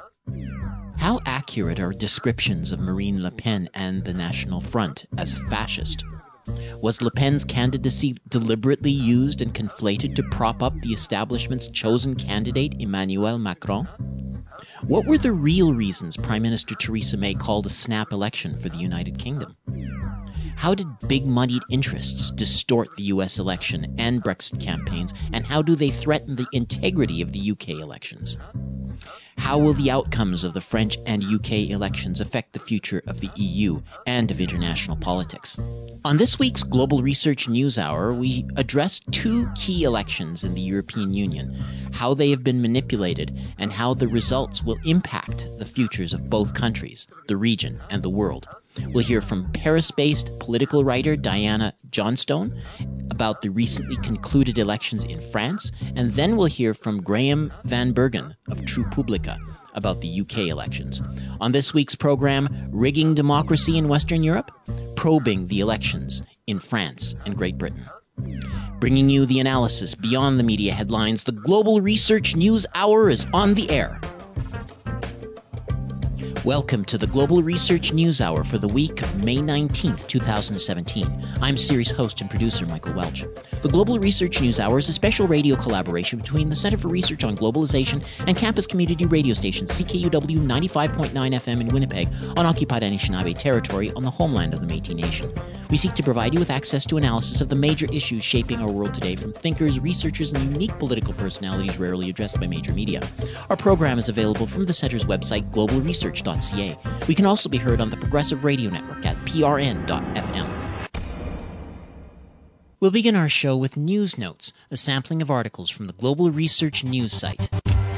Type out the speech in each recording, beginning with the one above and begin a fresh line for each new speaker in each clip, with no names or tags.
How accurate are descriptions of Marine Le Pen and the National Front as fascist? Was Le Pen's candidacy deliberately used and conflated to prop up the establishment's chosen candidate, Emmanuel Macron? What were the real reasons Prime Minister Theresa May called a snap election for the United Kingdom? How did big-moneyed interests distort the US election and Brexit campaigns, and how do they threaten the integrity of the UK elections? How will the outcomes of the French and UK elections affect the future of the EU and of international politics? On this week's Global Research News Hour, we address two key elections in the European Union, how they have been manipulated, and how the results will impact the futures of both countries, the region, and the world. We'll hear from Paris-based political writer Diana Johnstone about the recently concluded elections in France, and then we'll hear from Graham Van Bergen of TruePublica about the UK elections. On this week's program, Rigging Democracy in Western Europe, probing the elections in France and Great Britain. Bringing you the analysis beyond the media headlines, the Global Research News Hour is on the air. Welcome to the Global Research News Hour for the week of May 19th, 2017. I'm series host and producer Michael Welch. The Global Research News Hour is a special radio collaboration between the Center for Research on Globalization and campus community radio station CKUW 95.9 FM in Winnipeg on occupied Anishinaabe territory on the homeland of the Métis Nation. We seek to provide you with access to analysis of the major issues shaping our world today from thinkers, researchers, and unique political personalities rarely addressed by major media. Our program is available from the Center's website, globalresearch.ca. We can also be heard on the Progressive Radio Network at prn.fm. We'll begin our show with News Notes, a sampling of articles from the Global Research News site.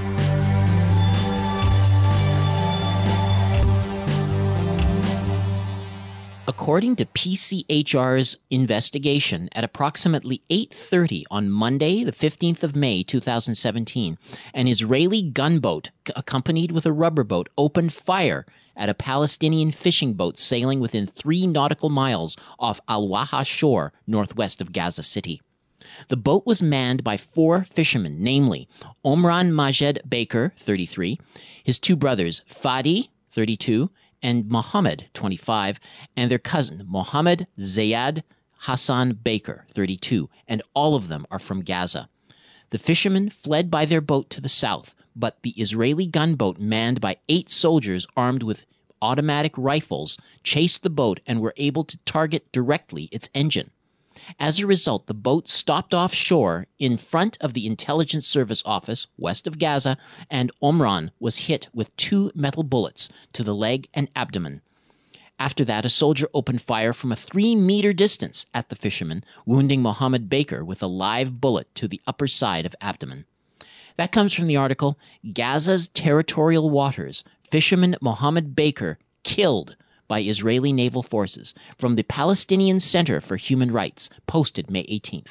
According to PCHR's investigation, at approximately 8:30 on Monday, the 15th of May, 2017, an Israeli gunboat accompanied with a rubber boat opened fire at a Palestinian fishing boat sailing within 3 nautical miles off Al-Waha shore, northwest of Gaza City. The boat was manned by 4 fishermen, namely Omran Majed Baker, 33, his 2 brothers, Fadi, 32, and Mohammed, 25, and their cousin, Mohammed Zayad Hassan Baker, 32, and all of them are from Gaza. The fishermen fled by their boat to the south, but the Israeli gunboat manned by 8 soldiers armed with automatic rifles chased the boat and were able to target directly its engine. As a result, the boat stopped offshore in front of the Intelligence Service Office west of Gaza, and Omran was hit with 2 metal bullets to the leg and abdomen. After that, a soldier opened fire from a 3-meter distance at the fisherman, wounding Mohammed Baker with a live bullet to the upper side of abdomen. That comes from the article, Gaza's Territorial Waters, Fisherman Mohammed Baker Killed by Israeli Naval Forces, from the Palestinian Center for Human Rights, posted May 18th.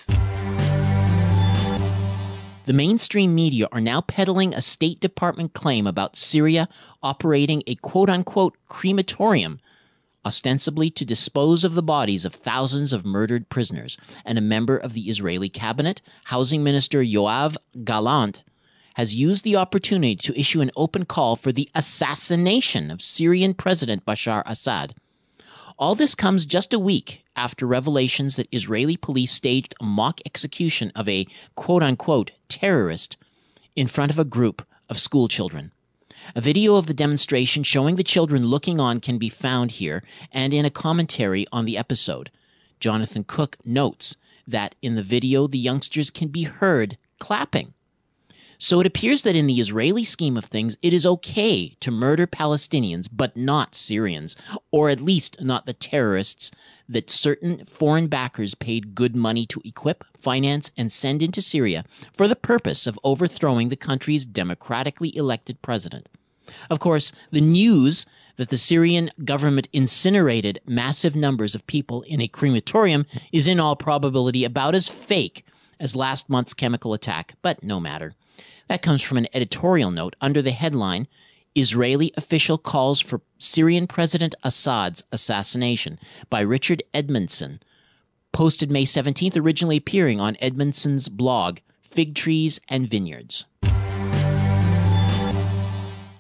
The mainstream media are now peddling a State Department claim about Syria operating a quote-unquote crematorium, ostensibly to dispose of the bodies of thousands of murdered prisoners, and a member of the Israeli cabinet, Housing Minister Yoav Gallant, has used the opportunity to issue an open call for the assassination of Syrian President Bashar Assad. All this comes just a week after revelations that Israeli police staged a mock execution of a quote-unquote terrorist in front of a group of school children. A video of the demonstration showing the children looking on can be found here and in a commentary on the episode. Jonathan Cook notes that in the video the youngsters can be heard clapping. So it appears that in the Israeli scheme of things, it is okay to murder Palestinians, but not Syrians, or at least not the terrorists that certain foreign backers paid good money to equip, finance, and send into Syria for the purpose of overthrowing the country's democratically elected president. Of course, the news that the Syrian government incinerated massive numbers of people in a crematorium is in all probability about as fake as last month's chemical attack, but no matter. That comes from an editorial note under the headline, Israeli Official Calls for Syrian President Assad's Assassination, by Richard Edmondson, posted May 17th, originally appearing on Edmondson's blog, Fig Trees and Vineyards.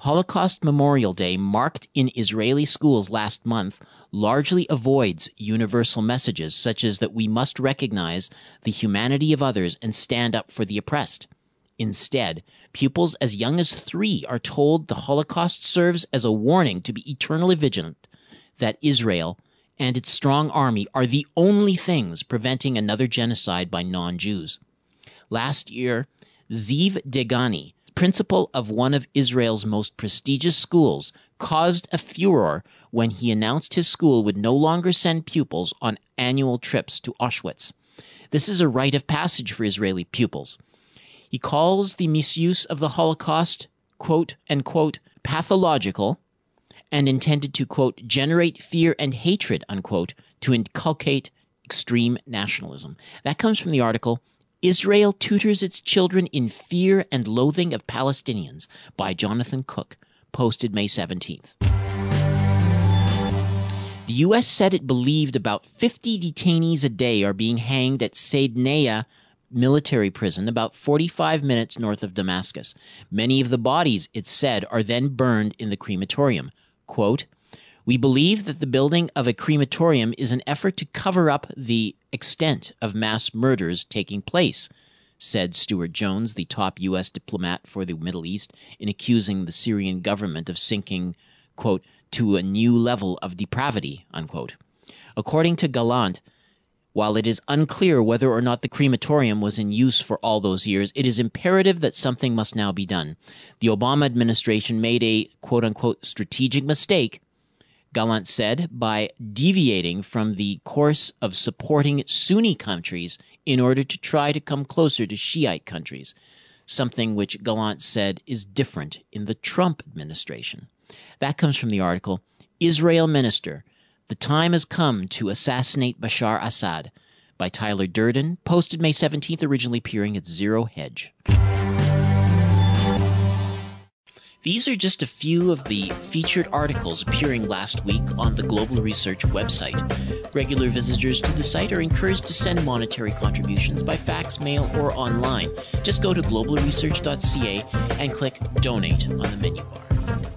Holocaust Memorial Day, marked in Israeli schools last month, largely avoids universal messages such as that we must recognize the humanity of others and stand up for the oppressed. Instead, pupils as young as 3 are told the Holocaust serves as a warning to be eternally vigilant, that Israel and its strong army are the only things preventing another genocide by non-Jews. Last year, Ziv Degani, principal of one of Israel's most prestigious schools, caused a furor when he announced his school would no longer send pupils on annual trips to Auschwitz. This is a rite of passage for Israeli pupils. He calls the misuse of the Holocaust, quote, unquote, pathological, and intended to, quote, generate fear and hatred, unquote, to inculcate extreme nationalism. That comes from the article, Israel Tutors Its Children in Fear and Loathing of Palestinians by Jonathan Cook, posted May 17th. The U.S. said it believed about 50 detainees a day are being hanged at Saydnaya military prison about 45 minutes north of Damascus. Many of the bodies, it said, are then burned in the crematorium. Quote, we believe that the building of a crematorium is an effort to cover up the extent of mass murders taking place, said Stuart Jones, the top U.S. diplomat for the Middle East, in accusing the Syrian government of sinking, quote, to a new level of depravity, unquote. According to Gallant, while it is unclear whether or not the crematorium was in use for all those years, it is imperative that something must now be done. The Obama administration made a, quote-unquote, strategic mistake, Gallant said, by deviating from the course of supporting Sunni countries in order to try to come closer to Shiite countries, something which Gallant said is different in the Trump administration. That comes from the article, Israel Minister, The Time Has Come to Assassinate Bashar Assad, by Tyler Durden, posted May 17th, originally appearing at Zero Hedge. These are just a few of the featured articles appearing last week on the Global Research website. Regular visitors to the site are encouraged to send monetary contributions by fax, mail, or online. Just go to globalresearch.ca and click Donate on the menu bar.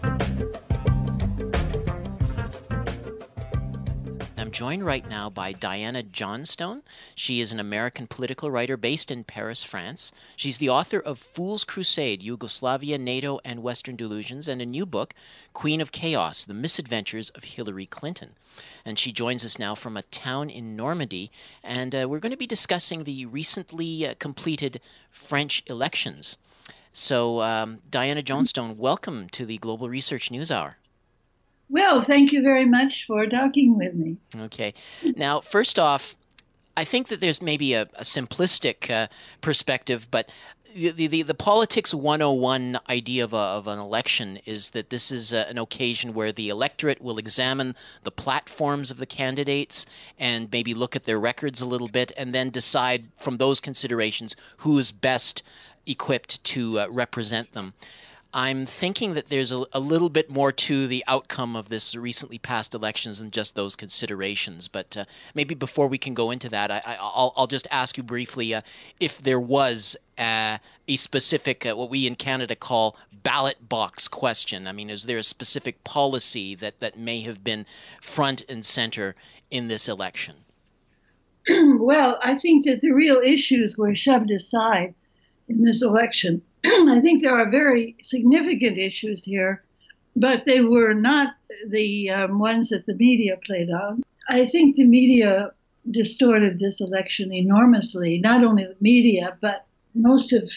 I'm joined right now by Diana Johnstone. She is an American political writer based in Paris, France. She's the author of Fool's Crusade, Yugoslavia, NATO, and Western Delusions, and a new book, Queen of Chaos, The Misadventures of Hillary Clinton. And she joins us now from a town in Normandy, and we're going to be discussing the recently completed French elections. So, Diana Johnstone, welcome to the Global Research News Hour.
Well, thank you very much for talking with me.
Okay. Now, first off, I think that there's maybe a simplistic perspective, but the Politics 101 idea of an election is that this is an occasion where the electorate will examine the platforms of the candidates and maybe look at their records a little bit and then decide from those considerations who is best equipped to represent them. I'm thinking that there's a little bit more to the outcome of this recently passed elections than just those considerations. But maybe before we can go into that, I'll just ask you briefly if there was a specific, what we in Canada call ballot box question. I mean, is there a specific policy that may have been front and center in this election?
Well, I think that the real issues were shoved aside in this election. I think there are very significant issues here, but they were not the ones that the media played on. I think the media distorted this election enormously, not only the media, but most of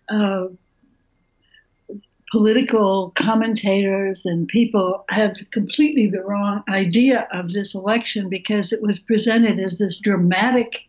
political commentators and people have completely the wrong idea of this election because it was presented as this dramatic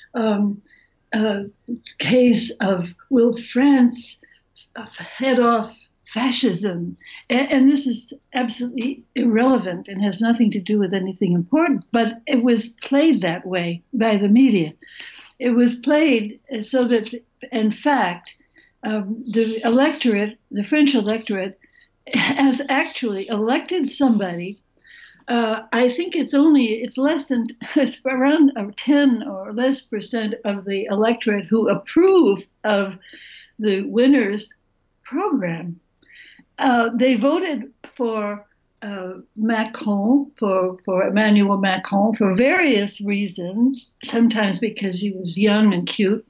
case of will France head off fascism? And this is absolutely irrelevant and has nothing to do with anything important. But it was played that way by the media. It was played so that, in fact, the electorate, the French electorate, has actually elected somebody. I think it's around 10 or less percent of the electorate who approve of the winner's program. They voted for Macron, for Emmanuel Macron, for various reasons. Sometimes because he was young and cute,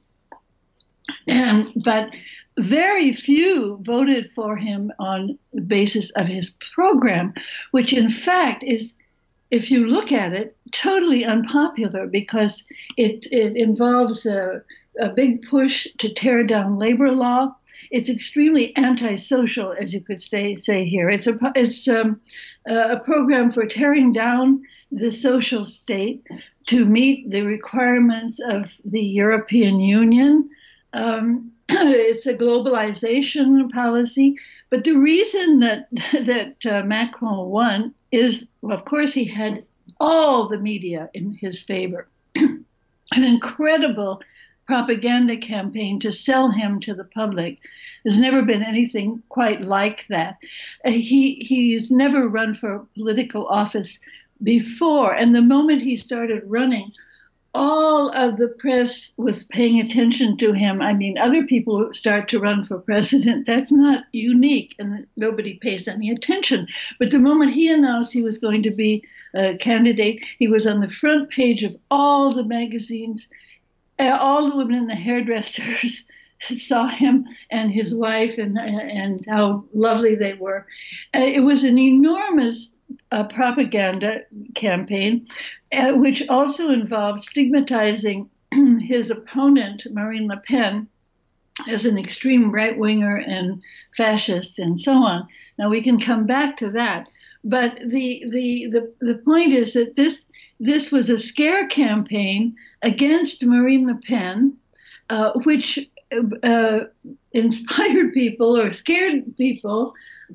but very few voted for him on the basis of his program, which in fact is, if you look at it, totally unpopular because it involves a big push to tear down labor law. It's extremely antisocial, as you could say here. It's a program for tearing down the social state to meet the requirements of the European Union. It's a globalization policy. But the reason that Macron won is, well, of course, he had all the media in his favor, an incredible propaganda campaign to sell him to the public. There's never been anything quite like that. He's never run for political office before, and the moment he started running, all of the press was paying attention to him. I mean, other people start to run for president. That's not unique, and nobody pays any attention. But the moment he announced he was going to be a candidate, he was on the front page of all the magazines. All the women in the hairdressers saw him and his wife and how lovely they were. It was an enormous propaganda campaign, which also involved stigmatizing his opponent, Marine Le Pen, as an extreme right-winger and fascist and so on. Now we can come back to that. But the point is that this was a scare campaign against Marine Le Pen, which inspired people or scared people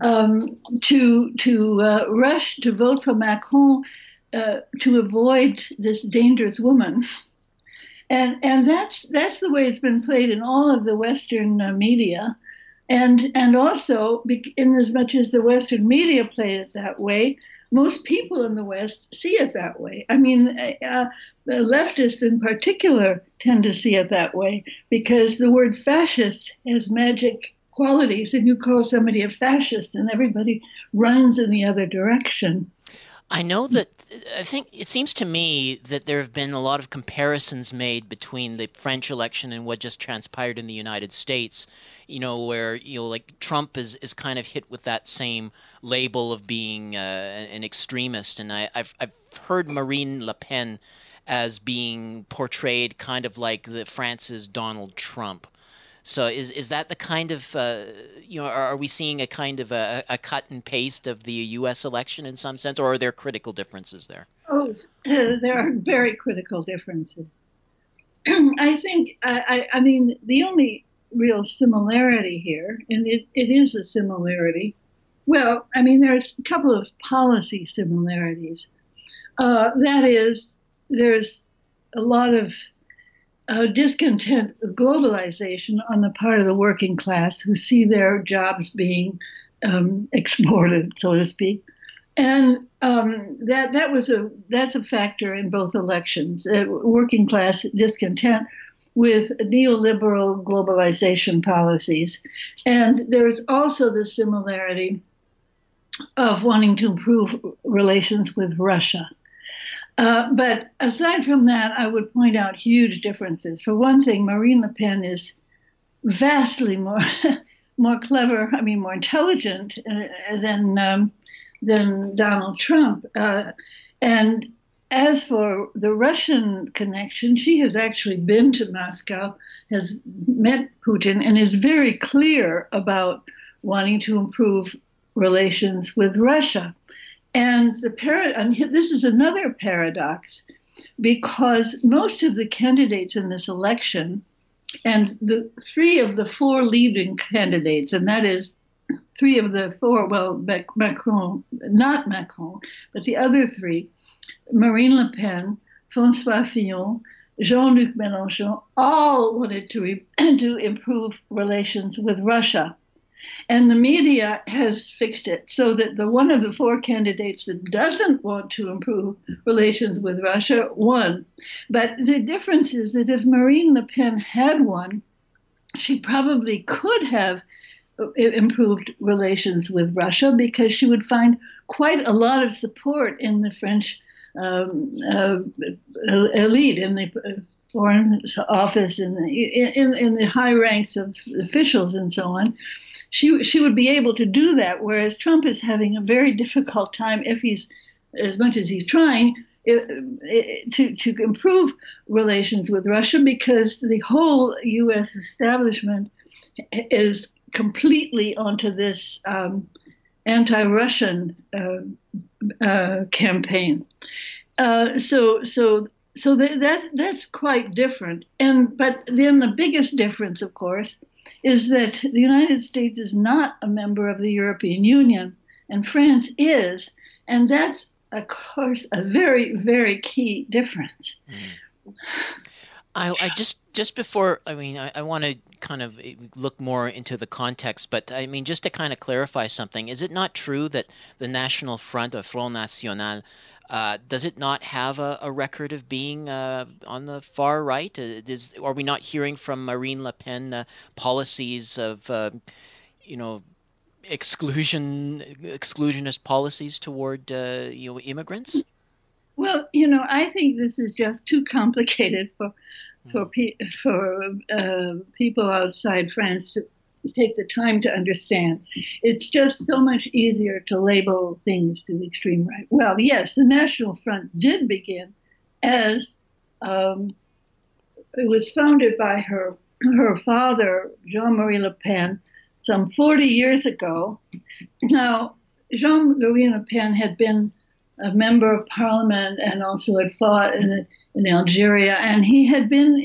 to rush to vote for Macron to avoid this dangerous woman. And that's the way it's been played in all of the Western media. And also, in as much as the Western media played it that way, most people in the West see it that way. I mean, the leftists in particular tend to see it that way because the word fascist has magic qualities, and you call somebody a fascist and everybody runs in the other direction.
I know that I think it seems to me that there have been a lot of comparisons made between the French election and what just transpired in the United States, where, like Trump is kind of hit with that same label of being an extremist. And I've heard Marine Le Pen as being portrayed kind of like France's Donald Trump. So is that the kind of, are we seeing a kind of a cut and paste of the U.S. election in some sense, or are there critical differences there?
Oh, there are very critical differences. I think, I mean, the only real similarity here, and it is a similarity, well, I mean, there's a couple of policy similarities. That is, there's a lot of discontent with globalization on the part of the working class who see their jobs being exported, so to speak, and that's a factor in both elections. Working class discontent with neoliberal globalization policies, and there's also the similarity of wanting to improve relations with Russia. But aside from that, I would point out huge differences. For one thing, Marine Le Pen is vastly more clever, I mean, more intelligent than Donald Trump. And as for the Russian connection, she has actually been to Moscow, has met Putin, and is very clear about wanting to improve relations with Russia. And this is another paradox, because most of the candidates in this election, and the three of the four leading candidates, and that is three of the four, well, Macron, not Macron, but the other three, Marine Le Pen, François Fillon, Jean-Luc Mélenchon, all wanted to improve relations with Russia. And the media has fixed it so that the one of the four candidates that doesn't want to improve relations with Russia won. But the difference is that if Marine Le Pen had won, she probably could have improved relations with Russia because she would find quite a lot of support in the French elite, in the foreign office, in the high ranks of officials and so on. She would be able to do that, whereas Trump is having a very difficult time, if he's, as much as he's trying, to improve relations with Russia, because the whole U.S. establishment is completely onto this anti-Russian campaign. So that's quite different. But then the biggest difference, of course, is that the United States is not a member of the European Union, and France is, and that's, of course, a very, very key difference.
I just before, I want to kind of look more into the context, but I mean, just to kind of clarify something, is it not true that the National Front, or Front National, does it not have a record of being on the far right? Are we not hearing from Marine Le Pen policies of, exclusionist policies toward immigrants?
Well, I think this is just too complicated for people outside France to take the time to understand. It's just so much easier to label things to the extreme right. Well, yes, the National Front did begin as it was founded by her father, Jean-Marie Le Pen, some 40 years ago. Now, Jean-Marie Le Pen had been a member of parliament and also had fought in Algeria, and he had been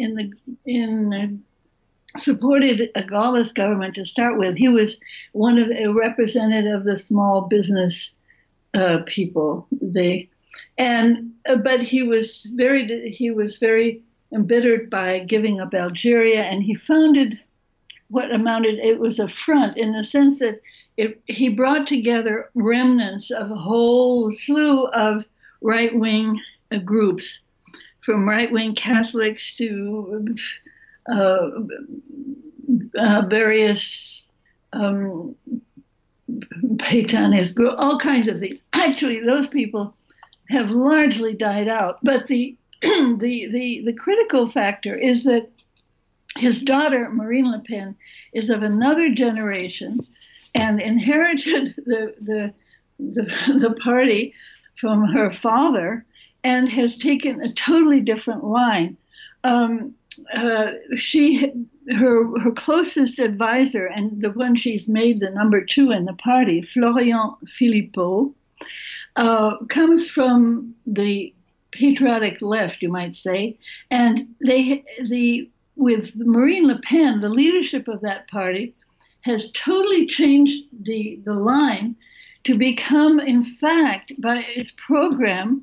supported a Gaullist government to start with. He was a representative of the small business people. But he was very embittered by giving up Algeria, and he founded it was a front, in the sense that he brought together remnants of a whole slew of right-wing groups, from right-wing Catholics to various Paytanist groups, all kinds of things. Actually, those people have largely died out. But the critical factor is that his daughter, Marine Le Pen, is of another generation and inherited the party from her father, and has taken a totally different line. Her closest advisor, and the one she's made the number 2 in the party, Florian Philippot, comes from the patriotic left, you might say, and with Marine Le Pen, the leadership of that party has totally changed the line to become, in fact, by its program,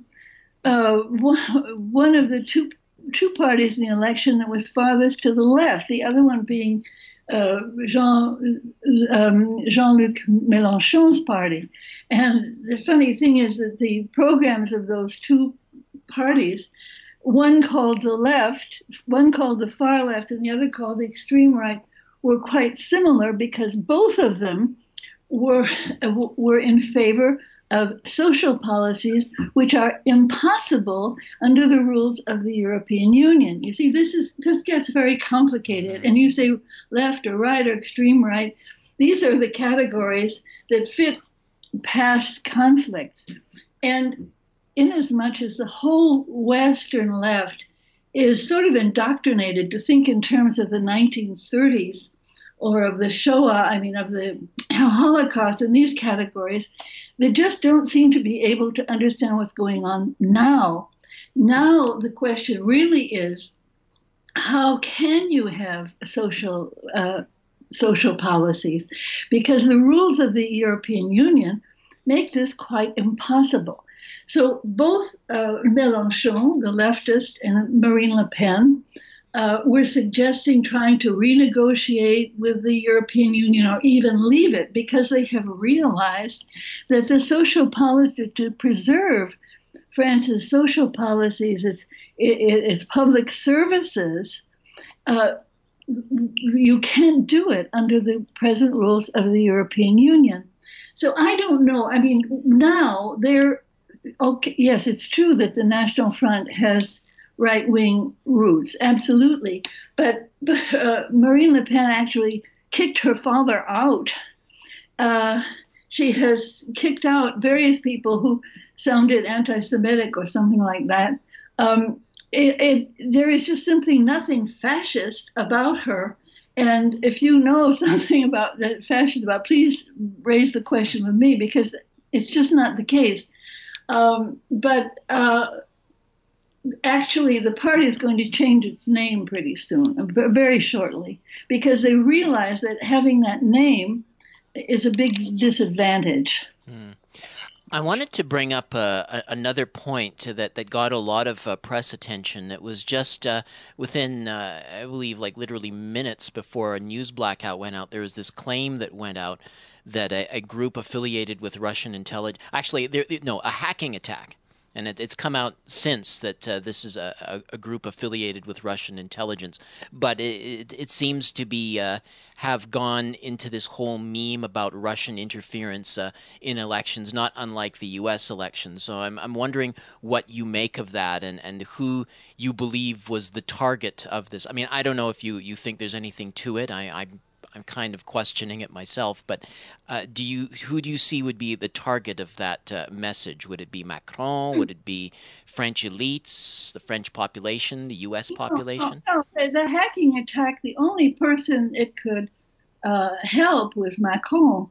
one of the two parties in the election that was farthest to the left, the other one being Jean-Luc Mélenchon's party. And the funny thing is that the programs of those two parties, one called the left, one called the far left, and the other called the extreme right, were quite similar, because both of them were in favor of social policies which are impossible under the rules of the European Union. You see, this gets very complicated. And you say left or right or extreme right. These are the categories that fit past conflicts. And inasmuch as the whole Western left is sort of indoctrinated to think in terms of the 1930s or of the Shoah, of the Holocaust in these categories, they just don't seem to be able to understand what's going on now. Now the question really is, how can you have social policies? Because the rules of the European Union make this quite impossible. So both Mélenchon, the leftist, and Marine Le Pen were suggesting trying to renegotiate with the European Union or even leave it, because they have realized that the social policy to preserve France's social policies, its public services, you can't do it under the present rules of the European Union. So I don't know. I mean, now they're okay. Yes, it's true that the National Front has right wing roots, absolutely. But Marine Le Pen actually kicked her father out. Uh, she has kicked out various people who sounded anti Semitic or something like that. Um, there is just simply nothing fascist about her. And if you know something about the fascist about, please raise the question with me because it's just not the case. But actually, the party is going to change its name pretty soon, very shortly, because they realize that having that name is a big disadvantage.
Hmm. I wanted to bring up another point that got a lot of press attention. That was just within, I believe, like literally minutes before a news blackout went out. There was this claim that went out that a group affiliated with Russian intelligence, actually, no, a hacking attack. And it's come out since that this is a group affiliated with Russian intelligence, but it seems to be have gone into this whole meme about Russian interference in elections, not unlike the U.S. elections. So I'm wondering what you make of that and who you believe was the target of this. I mean, I don't know if you think there's anything to it. I'm kind of questioning it myself, but who do you see would be the target of that message? Would it be Macron? Would it be French elites, the French population, the U.S. population?
No, the hacking attack, the only person it could help was Macron,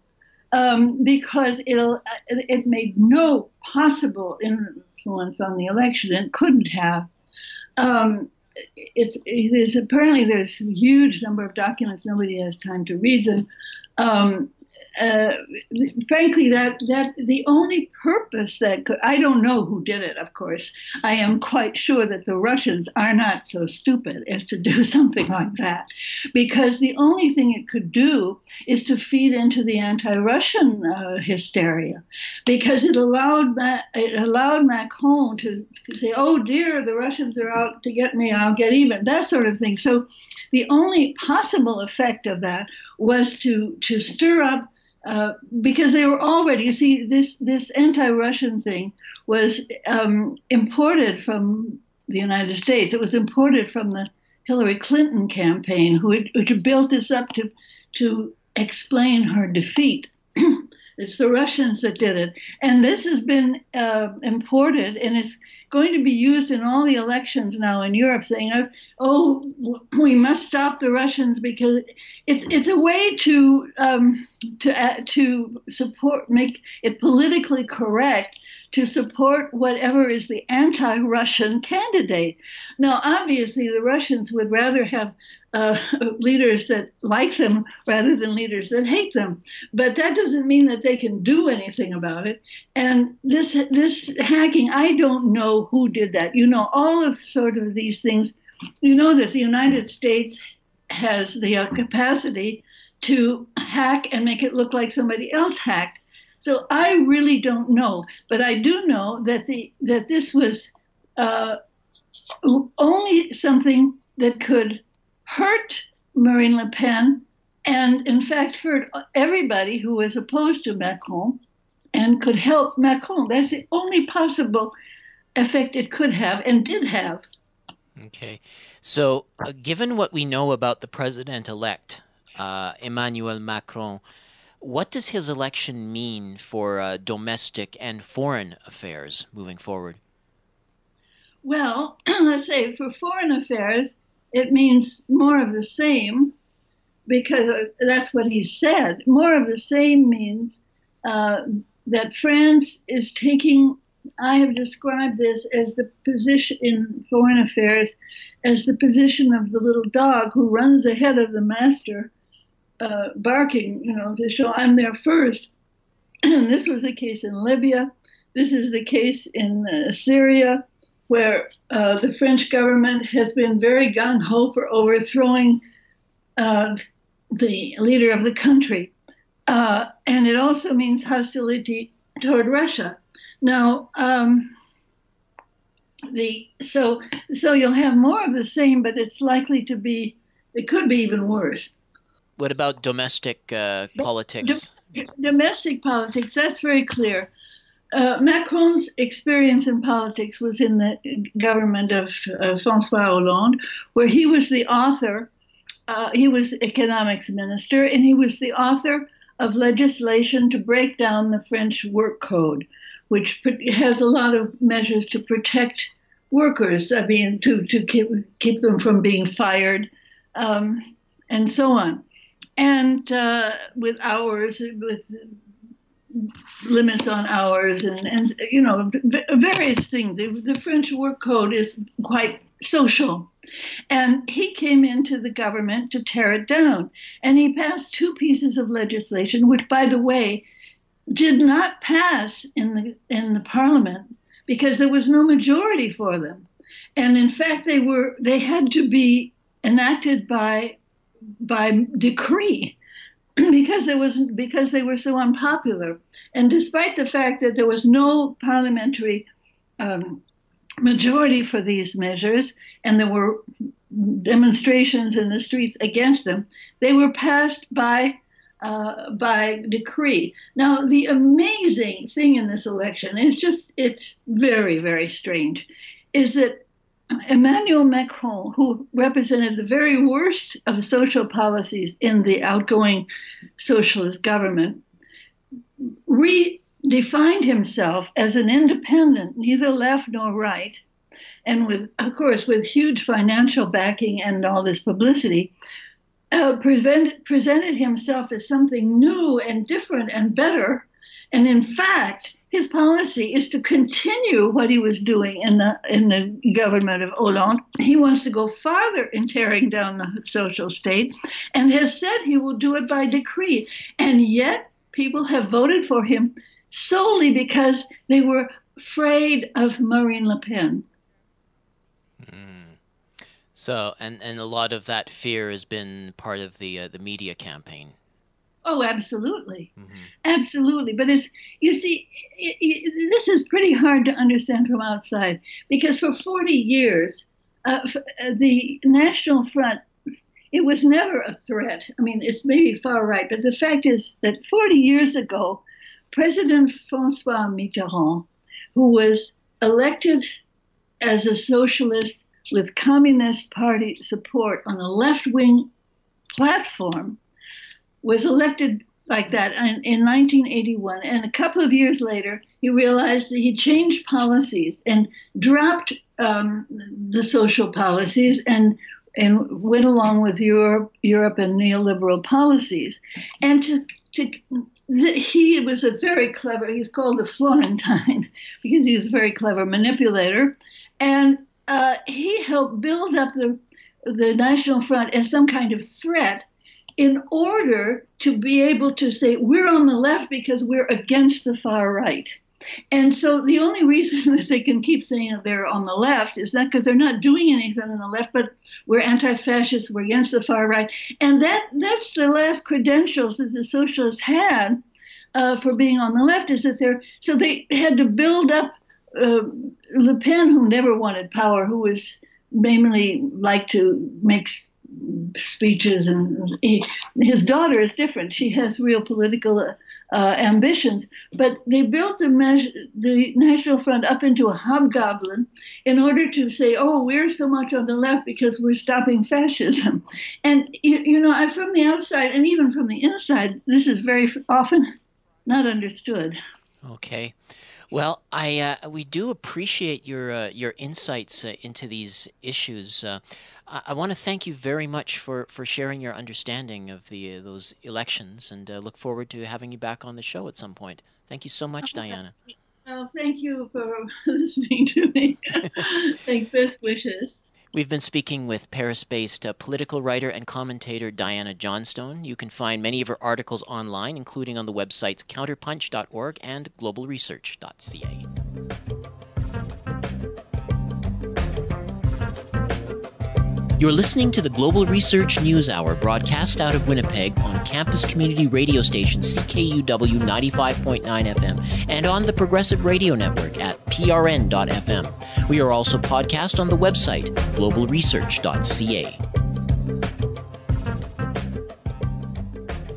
because it made no possible influence on the election and couldn't have. Um, it is apparently there's a huge number of documents. Nobody has time to read them. Um, uh, Frankly, that the only purpose that I don't know who did it. Of course, I am quite sure that the Russians are not so stupid as to do something like that, because the only thing it could do is to feed into the anti-Russian hysteria, because it allowed Macron to say, "Oh dear, the Russians are out to get me. I'll get even." That sort of thing. So, the only possible effect of that was to stir up, because they were already, you see, this anti-Russian thing was imported from the United States. It was imported from the Hillary Clinton campaign, who had built this up to explain her defeat. It's the Russians that did it, and this has been imported, and it's going to be used in all the elections now in Europe, saying, "Oh, we must stop the Russians," because it's a way to support, make it politically correct to support whatever is the anti-Russian candidate. Now, obviously, the Russians would rather have leaders that like them rather than leaders that hate them. But that doesn't mean that they can do anything about it. And this hacking, I don't know who did that. All of sort of these things. That the United States has the capacity to hack and make it look like somebody else hacked. So I really don't know, but I do know that this was uh, only something that could hurt Marine Le Pen, and in fact hurt everybody who was opposed to Macron, and could help Macron. That's the only possible effect it could have and did have.
Okay. So, given what we know about the president-elect, Emmanuel Macron, what does his election mean for domestic and foreign affairs moving forward?
Well, let's say for foreign affairs, it means more of the same, because that's what he said. More of the same means uh, that France is taking, I have described this as the position in foreign affairs, as the position of the little dog who runs ahead of the master, barking, to show I'm there first. And this was the case in Libya. This is the case in Syria, where the French government has been very gung ho for overthrowing uh, the leader of the country. And it also means hostility toward Russia. Now, so you'll have more of the same, but it's likely to be It could be even worse.
What about domestic politics?
Domestic politics, that's very clear. Macron's experience in politics was in the government of François Hollande, where he was the author. He was economics minister, and he was the author of legislation to break down the French work code, which has a lot of measures to protect workers. I mean, to keep them from being fired, and so on, and with hours, with limits on hours, and various things. The French work code is quite social. And he came into the government to tear it down. And he passed two pieces of legislation, which, by the way, did not pass in the parliament because there was no majority for them. And in fact, they had to be enacted by decree because they were so unpopular. And despite the fact that there was no parliamentary majority for these measures, and there were demonstrations in the streets against them, they were passed by decree. Now, the amazing thing in this election, it's very, very strange, is that Emmanuel Macron, who represented the very worst of social policies in the outgoing socialist government, defined himself as an independent, neither left nor right, and with huge financial backing and all this publicity, presented himself as something new and different and better. And in fact, his policy is to continue what he was doing in the government of Hollande. He wants to go farther in tearing down the social state, and has said he will do it by decree. And yet, people have voted for him solely because they were afraid of Marine Le Pen.
So, and a lot of that fear has been part of the media campaign.
Oh, absolutely. Mm-hmm. Absolutely. But this is pretty hard to understand from outside, because for 40 years, the National Front, it was never a threat. I mean, it's maybe far right, but the fact is that 40 years ago, President François Mitterrand, who was elected as a socialist with Communist Party support on a left-wing platform, was elected like that in 1981. And a couple of years later, he realized that he changed policies and dropped the social policies and went along with Europe and neoliberal policies. And he was he's called the Florentine, because he was a very clever manipulator. And he helped build up the National Front as some kind of threat in order to be able to say, we're on the left because we're against the far right. And so the only reason that they can keep saying that they're on the left is not because they're not doing anything on the left, but we're anti-fascist, we're against the far right. And that's the last credentials that the socialists had for being on the left, is that they had to build up Le Pen, who never wanted power, who was mainly liked to make speeches, and his daughter is different. She has real political ambitions, but they built the National Front up into a hobgoblin in order to say, oh, we're so much on the left because we're stopping fascism. And, from the outside and even from the inside, this is very often not understood.
Okay. Well, we do appreciate your insights into these issues. I want to thank you very much for sharing your understanding of those elections, and look forward to having you back on the show at some point. Thank you so much, Diana.
Well, thank you for listening to me. Thank best wishes.
We've been speaking with Paris-based political writer and commentator Diana Johnstone. You can find many of her articles online, including on the websites counterpunch.org and globalresearch.ca. You're listening to the Global Research News Hour, broadcast out of Winnipeg on campus community radio station CKUW 95.9 FM and on the Progressive Radio Network at prn.fm. We are also podcast on the website globalresearch.ca.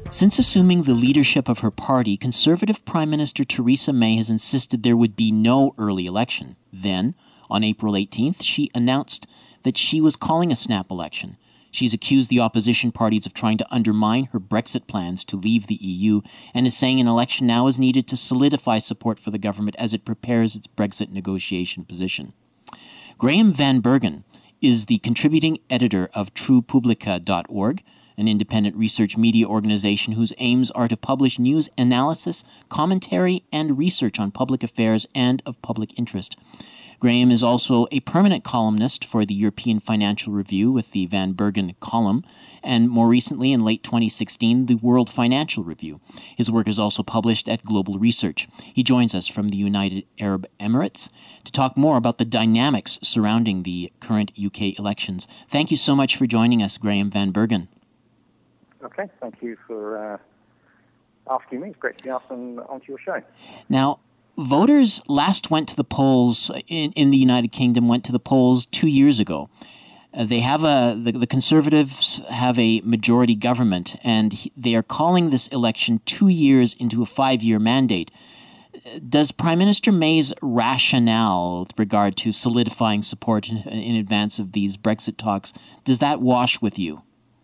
Since assuming the leadership of her party, Conservative Prime Minister Theresa May has insisted there would be no early election. Then, on April 18th, she announced that she was calling a snap election. She's accused the opposition parties of trying to undermine her Brexit plans to leave the EU and is saying an election now is needed to solidify support for the government as it prepares its Brexit negotiation position. Graham Van Bergen is the contributing editor of TruePublica.org, an independent research media organization whose aims are to publish news analysis, commentary, and research on public affairs and of public interest. Graham is also a permanent columnist for the European Financial Review with the Van Bergen column, and more recently, in late 2016, the World Financial Review. His work is also published at Global Research. He joins us from the United Arab Emirates to talk more about the dynamics surrounding the current UK elections. Thank you so much for joining us, Graham Van Bergen.
Okay, thank you for asking me. It's great to be asked onto your show.
Now, voters last went to the polls in the United Kingdom, went to the polls 2 years ago. They have the Conservatives have a majority government, and they are calling this election 2 years into a 5-year mandate. Does Prime Minister May's rationale with regard to solidifying support in advance of these Brexit talks, does that wash with you?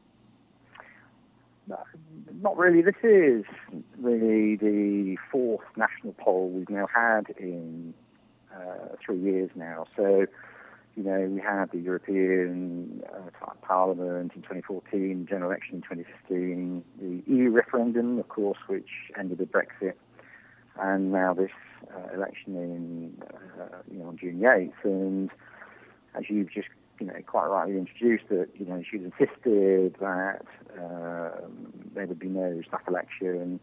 Not really. This is really the fourth national poll we've now had in 3 years now. So, we had the European Parliament in 2014, general election in 2015, the EU referendum, of course, which ended with Brexit, and now this election on June 8th. And as you've just quite rightly introduced, that she's insisted that there would be no snap election,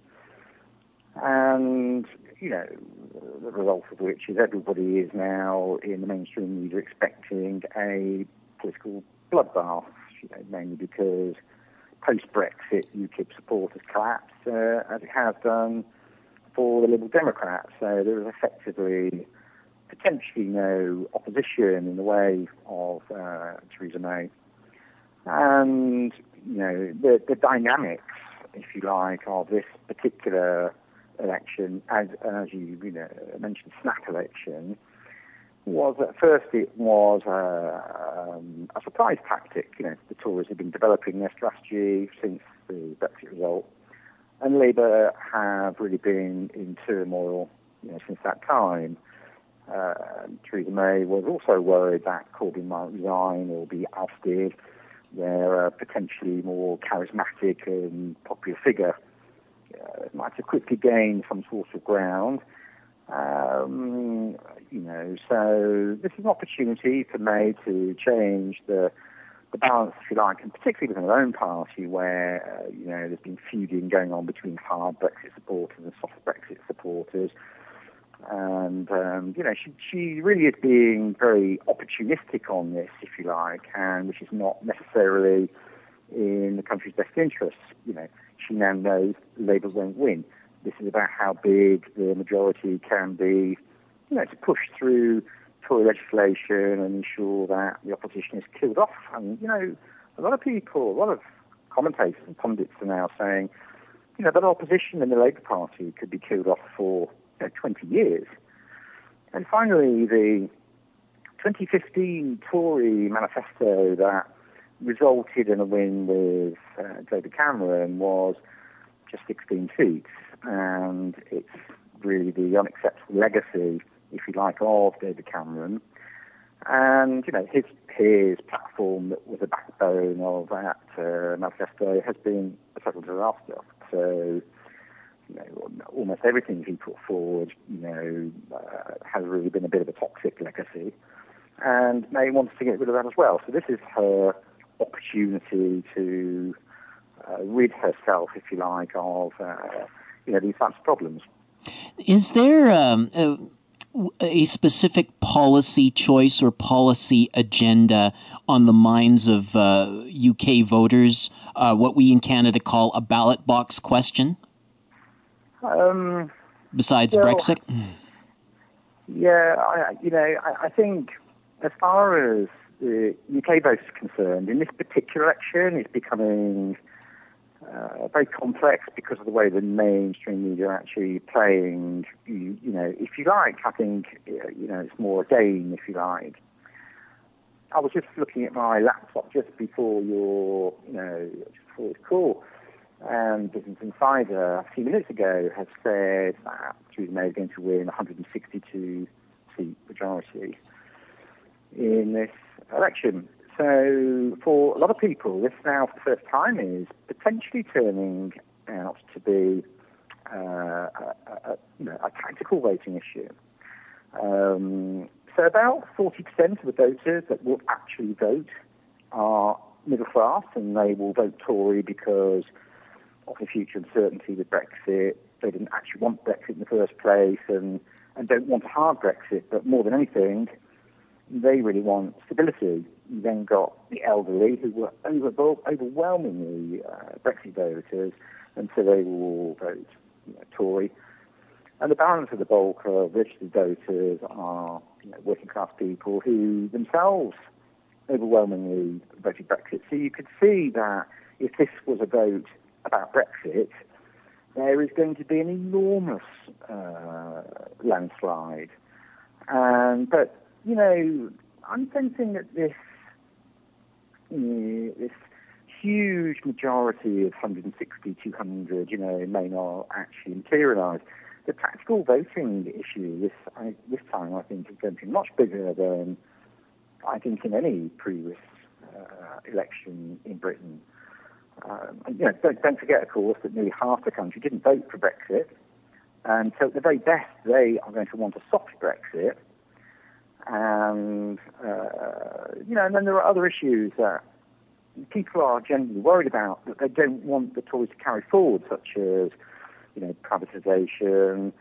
and the result of which is everybody is now in the mainstream media expecting a political bloodbath, mainly because post-Brexit UKIP support has collapsed, as it has done for the Liberal Democrats. So there is effectively potentially no opposition in the way of Theresa May. And, the dynamics, if you like, of this particular election, as you mentioned, snap election, was at first it was a surprise tactic. The Tories have been developing their strategy since the Brexit result, and Labour have really been in turmoil since that time. Theresa May was also worried that Corbyn might resign or be ousted, where a potentially more charismatic and popular figure might have quickly gained some sort of ground. So this is an opportunity for May to change the balance, if you like, and particularly within her own party, where there's been feuding going on between hard Brexit supporters and soft Brexit supporters. And, she really is being very opportunistic on this, if you like, and which is not necessarily in the country's best interests. She now knows Labour won't win. This is about how big the majority can be, to push through Tory legislation and ensure that the opposition is killed off. And, a lot of people, a lot of commentators and pundits are now saying, that opposition in the Labour Party could be killed off for 20 years. And finally, the 2015 Tory manifesto that resulted in a win with David Cameron was just 16 seats. And it's really the unacceptable legacy, if you like, of David Cameron. And, his platform that was the backbone of that manifesto has been a total disaster. So, almost everything he put forward, has really been a bit of a toxic legacy. And May wants to get rid of that as well. So this is her opportunity to rid herself, if you like, of, these types of problems.
Is there a specific policy choice or policy agenda on the minds of UK voters, what we in Canada call a ballot box question? Besides Brexit?
Yeah, I think as far as the UK vote is concerned, in this particular election, it's becoming very complex because of the way the mainstream media are actually playing. You know, if you like, I think, you know, it's more a game, if you like. I was just looking at my laptop just before this call, and Business Insider a few minutes ago has said that Theresa May is going to win 162-seat majority in this election. So for a lot of people, this now for the first time is potentially turning out to be a tactical voting issue. So about 40% of the voters that will actually vote are middle class, and they will vote Tory because of the future uncertainty with Brexit. They didn't actually want Brexit in the first place and don't want a hard Brexit, but more than anything, they really want stability. You then got the elderly, who were overwhelmingly Brexit voters, and so they will all vote Tory. And the balance of the bulk of registered voters are working class people who themselves overwhelmingly voted Brexit. So you could see that if this was a vote about Brexit, there is going to be an enormous landslide. But I'm sensing that this huge majority of 160, 200, may not actually materialise. The tactical voting issue this time, I think, is going to be much bigger than I think in any previous election in Britain. Don't forget, of course, that nearly half the country didn't vote for Brexit, and so at the very best, they are going to want a soft Brexit. And and then there are other issues that people are generally worried about that they don't want the Tories to carry forward, such as privatisation.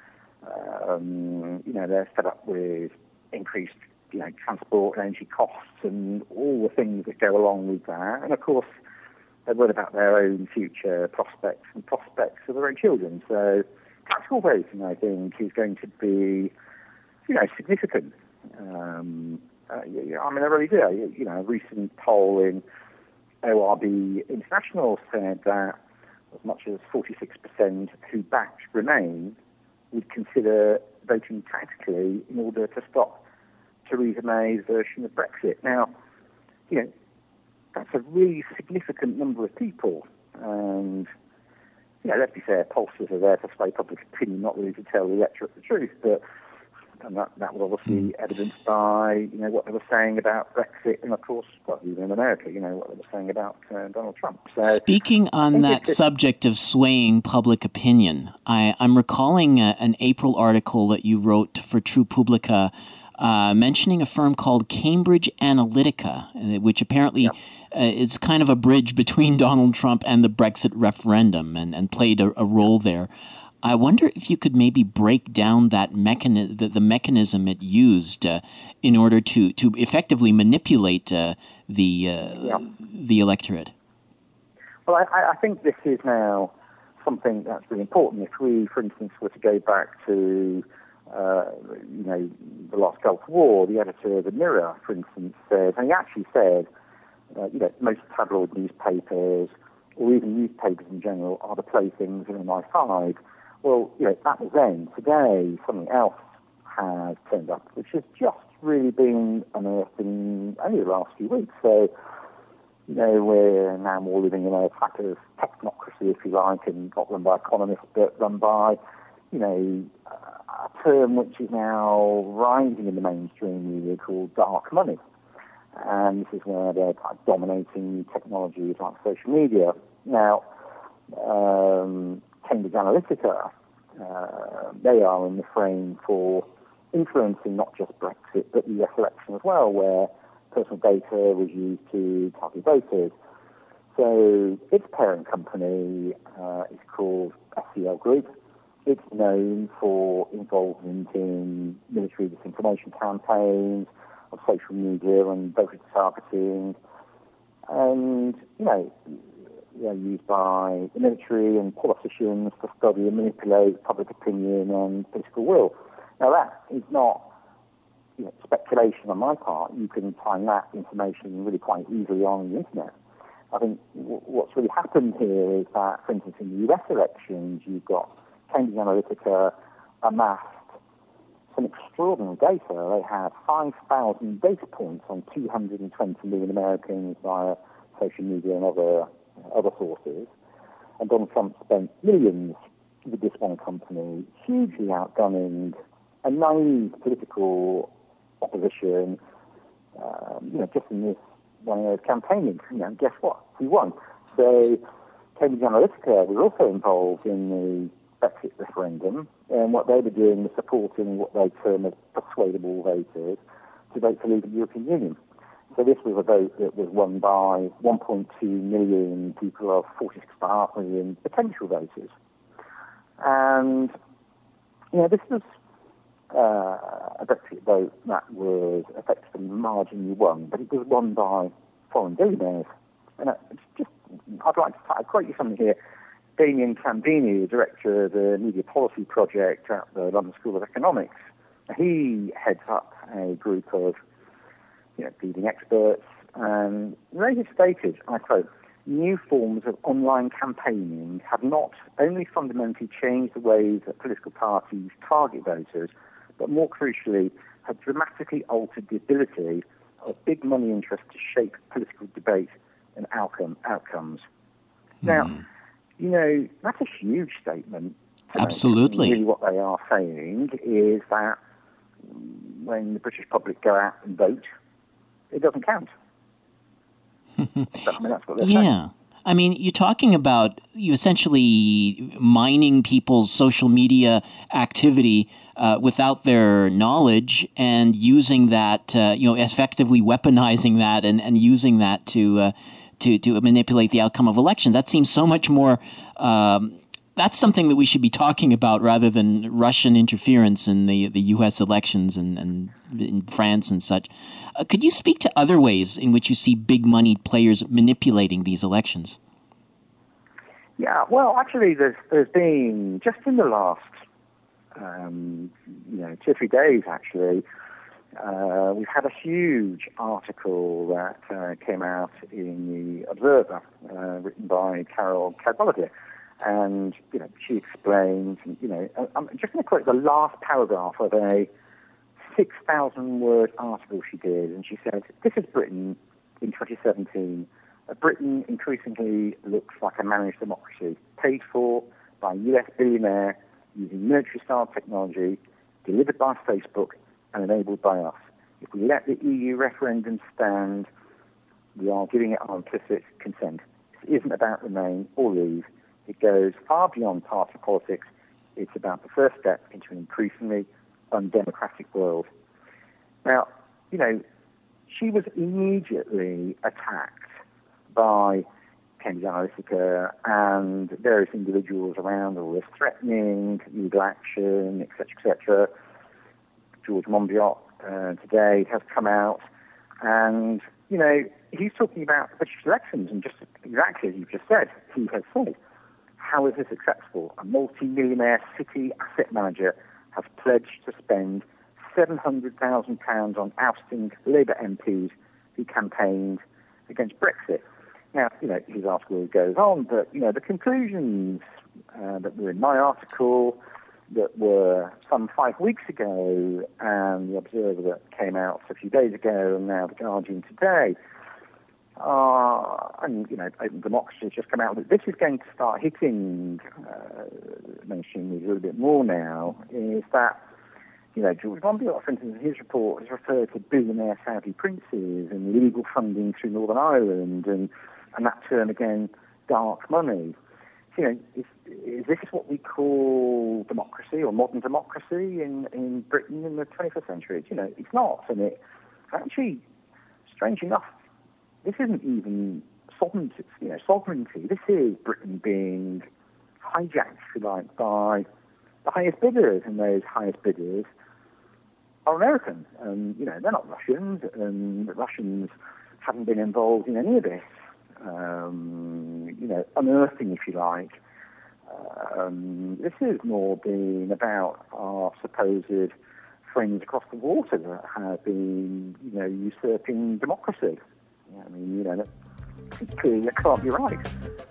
They're fed up with increased transport and energy costs and all the things that go along with that. And of course, they're worried about their own future prospects and prospects of their own children. So tactical voting, I think, is going to be significant. I really do. A recent poll in ORB International said that as much as 46% who backed Remain would consider voting tactically in order to stop Theresa May's version of Brexit. Now, that's a really significant number of people. And, let's be fair, pollsters are there to sway public opinion, not really to tell the electorate the truth. And that was obviously evidenced by, what they were saying about Brexit, and of course, even in America, what they were saying about Donald Trump. So,
speaking on that subject of swaying public opinion, I'm recalling an April article that you wrote for TruePublica mentioning a firm called Cambridge Analytica, which apparently is kind of a bridge between Donald Trump and the Brexit referendum and played a role there. I wonder if you could maybe break down that the mechanism it used in order to effectively manipulate the electorate.
Well, I think this is now something that's really important. If we, for instance, were to go back to the last Gulf War, the editor of the Mirror, for instance, said, and he actually said, most tabloid newspapers, or even newspapers in general, are the playthings of MI5. Well, that was then. Today, something else has turned up, which has just really been unearthed in only the last few weeks. So, we're now more living in a type of technocracy, if you like, and not run by economists, but run by, a term which is now rising in the mainstream media called dark money. And this is where they're dominating technologies like social media. Now, Cambridge Analytica, they are in the frame for influencing not just Brexit, but the US election as well, where personal data was used to target voters. So its parent company is called SCL Group. It's known for involvement in military disinformation campaigns, of social media and voter targeting, and, used by the military and politicians to study and manipulate public opinion and political will. Now, that is not speculation on my part. You can find that information really quite easily on the internet. I think what's really happened here is that, for instance, in the US elections, you've got Cambridge Analytica amassed some extraordinary data. They had 5,000 data points on 220 million Americans via social media and other sources. And Donald Trump spent millions with this one company, hugely outgunning a naive political opposition, just in this one year of campaigning. Guess what? He won. So Cambridge Analytica was also involved in the Brexit referendum, and what they were doing was supporting what they term as persuadable voters to vote to leave the European Union. So this was a vote that was won by 1.2 million people of 46.5 million potential voters. And, this was a Brexit vote that was effectively marginally won, but it was won by foreign billionaires. And I'd like to quote you something here. Damien Cambini, the director of the Media Policy Project at the London School of Economics, he heads up a group of leading experts, and they have stated, I quote, "New forms of online campaigning have not only fundamentally changed the ways that political parties target voters, but more crucially, have dramatically altered the ability of big money interests to shape political debate and outcomes." Now, that's a huge statement.
Absolutely.
Really what they are saying is that when the British public go out and vote, it doesn't count. That's what they're saying.
I mean, you're talking about you essentially mining people's social media activity without their knowledge and using that, effectively weaponizing that and using that to manipulate the outcome of elections. That seems so much more. That's something that we should be talking about rather than Russian interference in the U.S. elections and in France and such. Could you speak to other ways in which you see big money players manipulating these elections?
Yeah, well, actually, there's been, just in the last 2 or 3 days, actually, we've had a huge article that came out in the Observer, written by Carol Cadwallader. And, she explains, I'm just going to quote the last paragraph of a 6,000-word article she did. And she said, "This is Britain in 2017. Britain increasingly looks like a managed democracy, paid for by a US billionaire using military-style technology, delivered by Facebook and enabled by us. If we let the EU referendum stand, we are giving it our implicit consent. This isn't about remain or leave. It goes far beyond party politics. It's about the first step into an increasingly undemocratic world." Now, she was immediately attacked by Cambridge Analytica and various individuals around all this, threatening legal action, etc. George Monbiot today has come out and, he's talking about British elections, and just exactly as you've just said, he has said, how is this acceptable? A multi-millionaire city asset manager has pledged to spend £700,000 on ousting Labour MPs who campaigned against Brexit. Now, his article goes on, but, the conclusions that were in my article that were some 5 weeks ago, and the Observer that came out a few days ago, and now the Guardian today, and, Open Democracy has just come out that this is going to start hitting mainstream media a little bit more now, is that, George Monbiot, for instance, in his report has referred to billionaire Saudi princes and legal funding through Northern Ireland and that term again, dark money. Is this what we call democracy or modern democracy in Britain in the 21st century? It's not. And it actually, strange enough, this isn't even sovereignty. This is Britain being hijacked, if you like, by the highest bidders, and those highest bidders are American. And, they're not Russians, and the Russians haven't been involved in any of this, unearthing, if you like. This has more been about our supposed friends across the water that have been, usurping democracy. clearly that can't be right.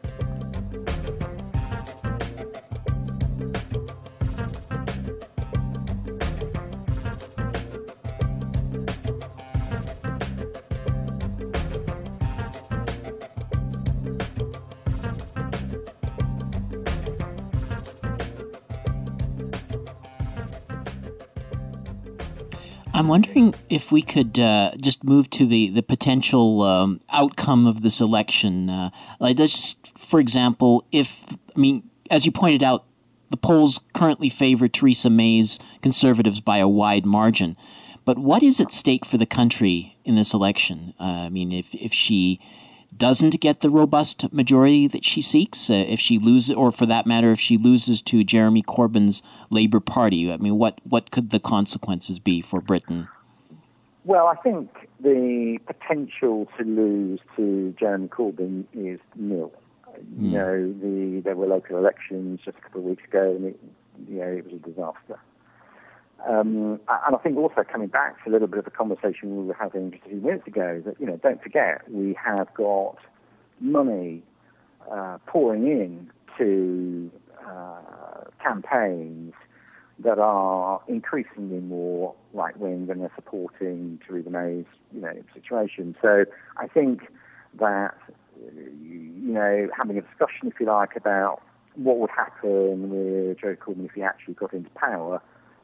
I'm wondering if we could just move to the potential outcome of this election. Like, just for example, as you pointed out, the polls currently favor Theresa May's Conservatives by a wide margin. But what is at stake for the country in this election? If she doesn't get the robust majority that she seeks, if she loses, or for that matter, if she loses to Jeremy Corbyn's Labour Party, what could the consequences be for Britain?
Well, I think the potential to lose to Jeremy Corbyn is nil. There were local elections just a couple of weeks ago, and it was a disaster. And I think also coming back to a little bit of the conversation we were having just a few minutes ago, that, don't forget, we have got money pouring in to campaigns that are increasingly more right-wing than they're supporting Theresa May's, situation. So I think that, having a discussion, if you like, about what would happen with Jeremy Corbyn if he actually got into power,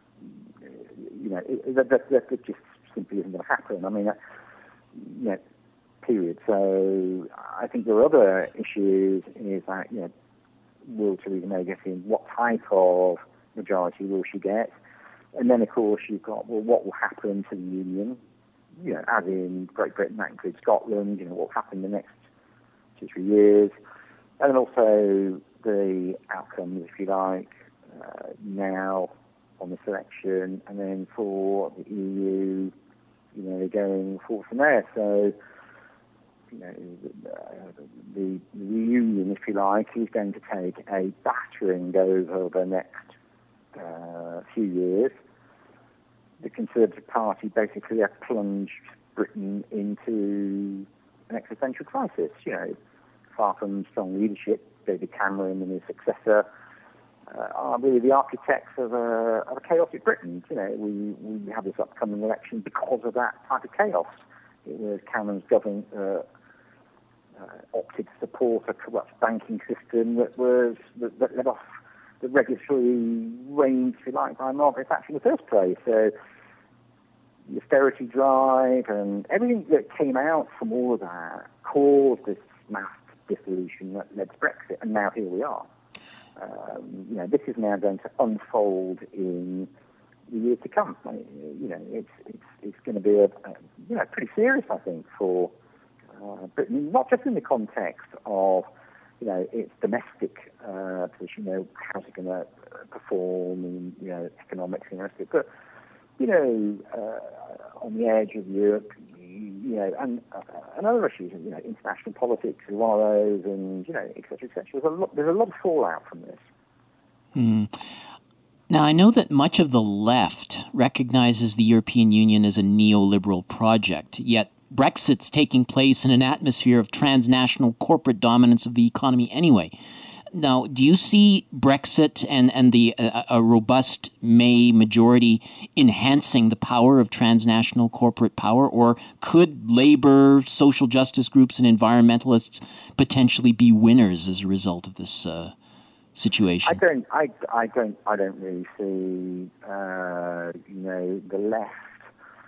that just simply isn't going to happen. Period. So I think there are other issues, is that, will Theresa May get in? What type of majority will she get? And then, of course, you've got, what will happen to the Union? As in Great Britain, that includes Scotland, what will happen in the next 2-3 years? And then also the outcomes, if you like, now on this election, and then for the EU, going forward from there. So, the reunion, if you like, is going to take a battering over the next few years. The Conservative Party basically have plunged Britain into an existential crisis. Far from strong leadership, David Cameron and his successor are really the architects of a chaotic Britain. We have this upcoming election because of that type of chaos. It was Cameron's government opted to support a corrupt banking system that led off the regulatory reins, if you like, by Margaret Thatcher in the first place. So the austerity drive and everything that came out from all of that caused this mass dissolution that led to Brexit, and now here we are. This is now going to unfold in the years to come. It's going to be pretty serious, I think, for Britain, not just in the context of its domestic position. How's it going to perform in economics and the rest of it, but on the edge of Europe, and other issues, international politics, Laros, and et cetera, et cetera. There's a lot of fallout from this.
Now, I know that much of the left recognizes the European Union as a neoliberal project, yet Brexit's taking place in an atmosphere of transnational corporate dominance of the economy anyway. Now, do you see Brexit and a robust May majority enhancing the power of transnational corporate power, or could labor, social justice groups, and environmentalists potentially be winners as a result of this situation?
I don't really see the left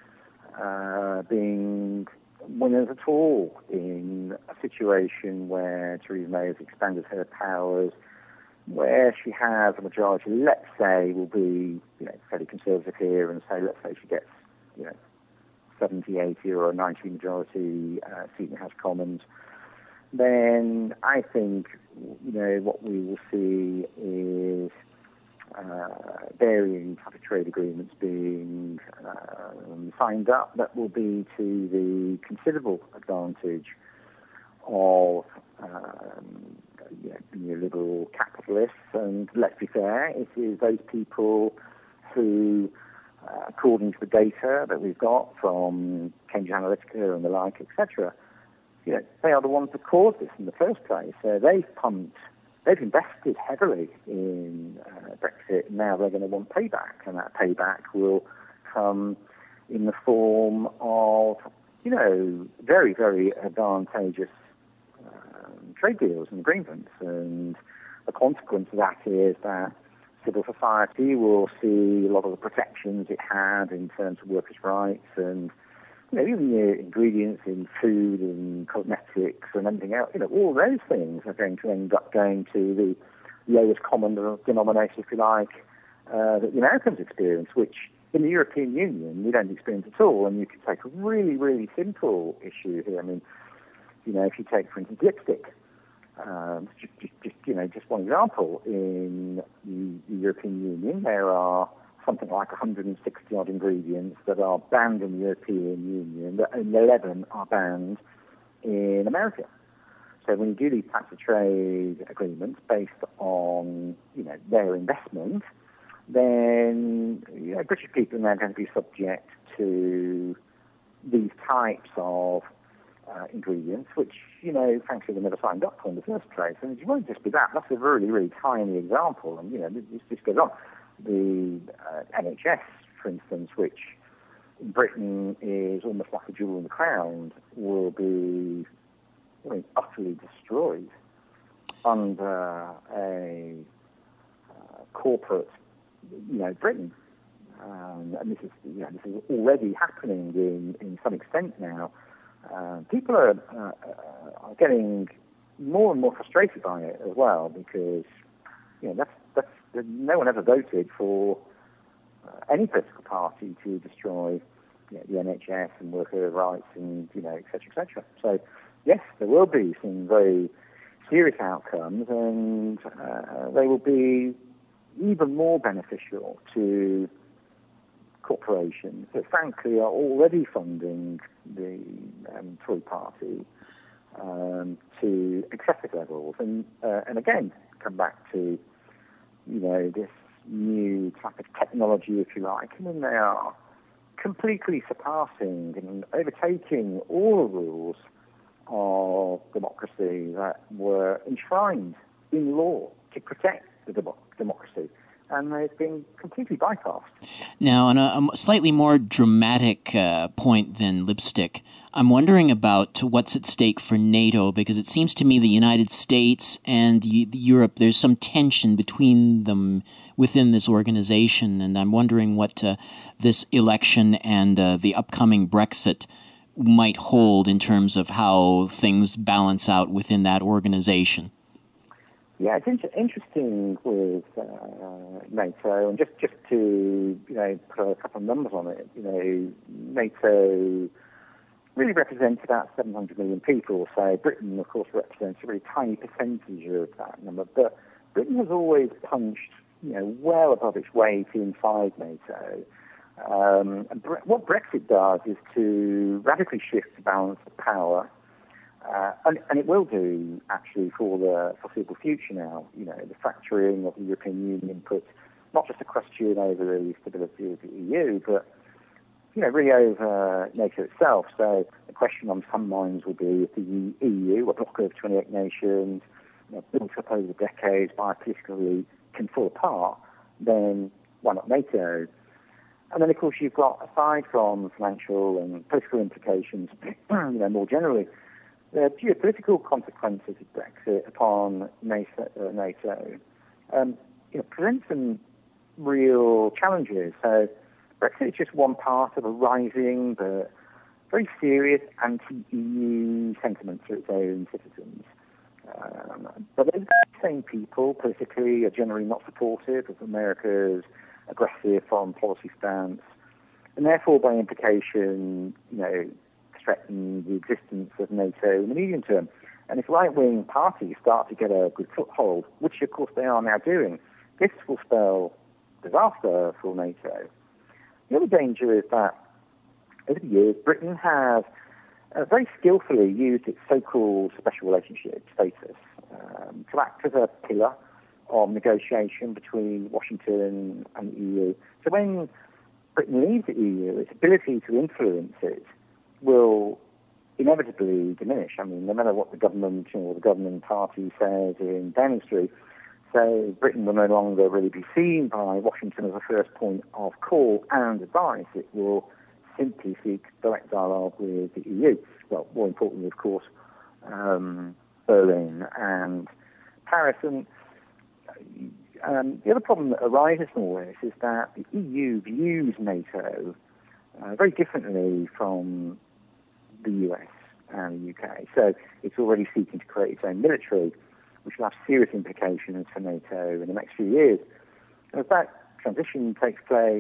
being winners at all in a situation where Theresa May has expanded her powers, where she has a majority, let's say, will be fairly conservative here, and let's say she gets 70, 80 or a 90 majority seat in the House of Commons, then I think what we will see is varying type of trade agreements being signed up that will be to the considerable advantage of neoliberal capitalists. And let's be fair, it is those people who, according to the data that we've got from Cambridge Analytica and the like, etc., they are the ones that caused this in the first place. They've invested heavily in Brexit. Now they're going to want payback, and that payback will come in the form of, very, very advantageous trade deals and agreements. And the consequence of that is that civil society will see a lot of the protections it had in terms of workers' rights and even the ingredients in food and cosmetics and anything else, all those things are going to end up going to the lowest common denominator, if you like, that the Americans experience, which in the European Union we don't experience at all. And you could take a really, really simple issue here. I mean, if you take, for instance, lipstick, just one example, in the European Union there are something like 160 odd ingredients that are banned in the European Union, and 11 are banned in America. So when you do these types of trade agreements based on, their investment, then, British people are now going to be subject to these types of ingredients, which, frankly, they never signed up for in the first place. And it won't just be that. That's a really, really tiny example. And, this goes on. The NHS, for instance, which in Britain is almost like a jewel in the crown, will be utterly destroyed under a corporate, Britain. And this is already happening in some extent now. People are getting more and more frustrated by it as well, because no one ever voted for any political party to destroy the NHS and worker rights and et cetera, et cetera. So yes, there will be some very serious outcomes, and they will be even more beneficial to corporations that frankly are already funding the Tory party to excessive levels. And again, come back to this new type of technology, if you like. I mean, they are completely surpassing and overtaking all the rules of democracy that were enshrined in law to protect the democracy. And they've been completely bypassed.
Now, on a slightly more dramatic point than lipstick, I'm wondering about what's at stake for NATO, because it seems to me the United States and Europe, there's some tension between them within this organization, and I'm wondering what this election and the upcoming Brexit might hold in terms of how things balance out within that organization.
Yeah, it's interesting with NATO, and just to put a couple of numbers on it. NATO really represents about 700 million people. So Britain, of course, represents a really tiny percentage of that number. But Britain has always punched well above its weight inside NATO. And what Brexit does is to radically shift the balance of power. And it will do, actually, for the foreseeable future now. The fracturing of the European Union puts not just a question over the stability of the EU, but, really over NATO itself. So the question on some minds will be, if the EU, a bloc of 28 nations, built up over the decades by politically can fall apart, then why not NATO? And then, of course, you've got, aside from financial and political implications, more generally, the geopolitical consequences of Brexit upon NATO present some real challenges. So Brexit is just one part of a rising but very serious anti-EU sentiment for its own citizens. But those same people politically are generally not supportive of America's aggressive foreign policy stance, and therefore, by implication, threaten the existence of NATO in the medium term. And if right-wing parties start to get a good foothold, which of course they are now doing, this will spell disaster for NATO. The other danger is that over the years, Britain has very skillfully used its so-called special relationship status to act as a pillar of negotiation between Washington and the EU. So when Britain leaves the EU, its ability to influence it will inevitably diminish. I mean, no matter what the government or the governing party says in Downing Street, so Britain will no longer really be seen by Washington as a first point of call and advice. It will simply seek direct dialogue with the EU. Well, more importantly, of course, Berlin and Paris. And the other problem that arises from all this is that the EU views NATO very differently from the US and the UK. So it's already seeking to create its own military, which will have serious implications for NATO in the next few years. And as that transition takes place,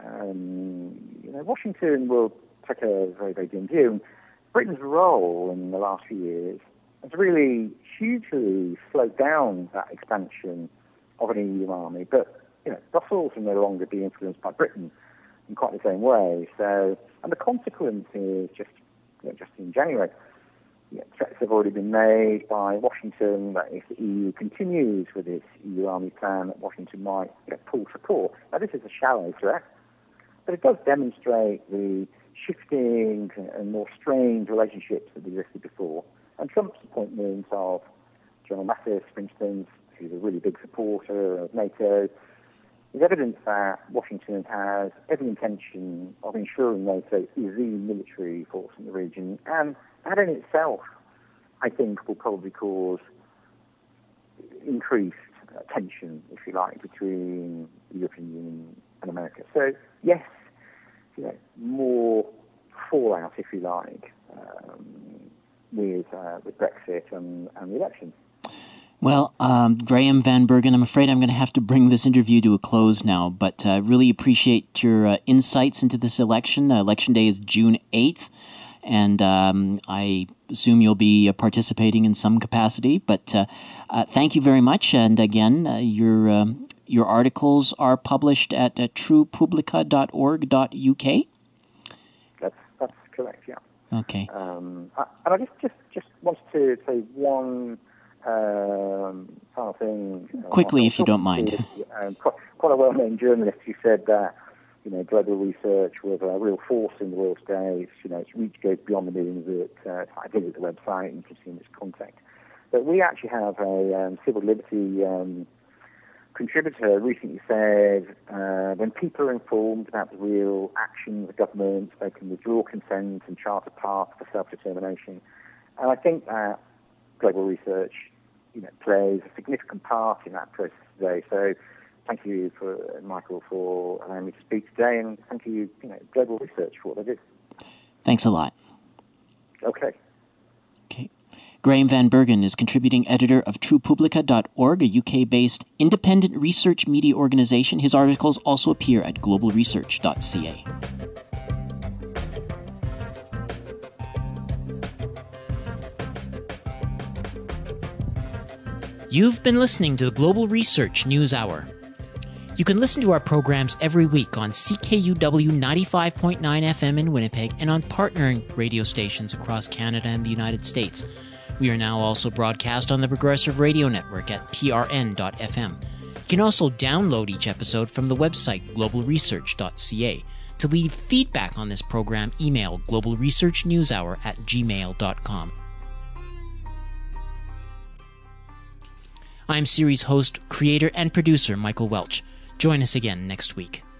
Washington will take a very, very dim view. And Britain's role in the last few years has really hugely slowed down that expansion of an EU army. But Brussels will no longer be influenced by Britain in quite the same way. So, and the consequence is just in January, threats have already been made by Washington that if the EU continues with its EU army plan, that Washington might pull support. Now, this is a shallow threat, but it does demonstrate the shifting and more strained relationships that existed before. And Trump's appointment of General Mattis, for instance, who's a really big supporter of NATO, is evidence that Washington has every intention of ensuring NATO is the military force in the region, and that in itself, I think, will probably cause increased tension, if you like, between the European Union and America. So, yes, more fallout, if you like, with Brexit and the election.
Well, Graham Van Bergen, I'm afraid I'm going to have to bring this interview to a close now, but I really appreciate your insights into this election. Election day is June 8th, and I assume you'll be participating in some capacity. But thank you very much, and again, your articles are published at truepublica.org.uk?
That's correct, yeah.
Okay.
And I just wanted to say one final thing.
Quickly, if you don't mind.
Quite a well-known journalist who said that, global research was a real force in the world today. Its reach goes beyond the millions that I visit the website and can see in its content. But we actually have a civil liberty contributor recently said, when people are informed about the real actions of governments, they can withdraw consent and chart a path for self-determination. And I think that global research, plays a significant part in that process today. So thank you, Michael, for allowing me to speak today, and thank you, Global Research, for what they do.
Thanks a lot.
Okay.
Graham Van Bergen is contributing editor of TruePublica.org, a UK-based independent research media organization. His articles also appear at globalresearch.ca. You've been listening to the Global Research News Hour. You can listen to our programs every week on CKUW 95.9 FM in Winnipeg and on partnering radio stations across Canada and the United States. We are now also broadcast on the Progressive Radio Network at prn.fm. You can also download each episode from the website globalresearch.ca. To leave feedback on this program, email globalresearchnewshour@gmail.com. I'm series host, creator, and producer Michael Welch. Join us again next week.